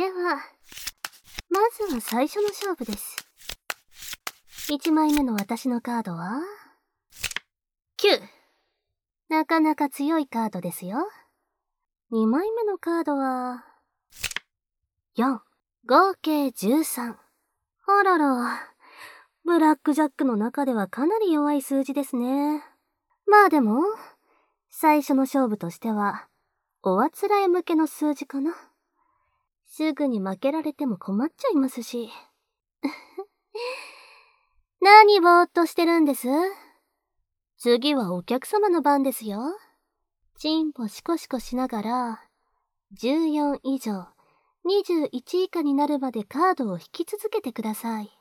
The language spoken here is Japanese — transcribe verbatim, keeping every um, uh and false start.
では、まずは最初の勝負です。いちまいめの私のカードは、きゅう。なかなか強いカードですよ。にまいめのカードは、よん。合計じゅうさん。あらら、ブラックジャックの中ではかなり弱い数字ですね。まあでも、最初の勝負としては、おあつらえ向けの数字かな。すぐに負けられても困っちゃいますし。何ぼーっとしてるんです？次はお客様の番ですよ。チンポシコシコしながら、じゅうよん以上、にじゅういち以下になるまでカードを引き続けてください。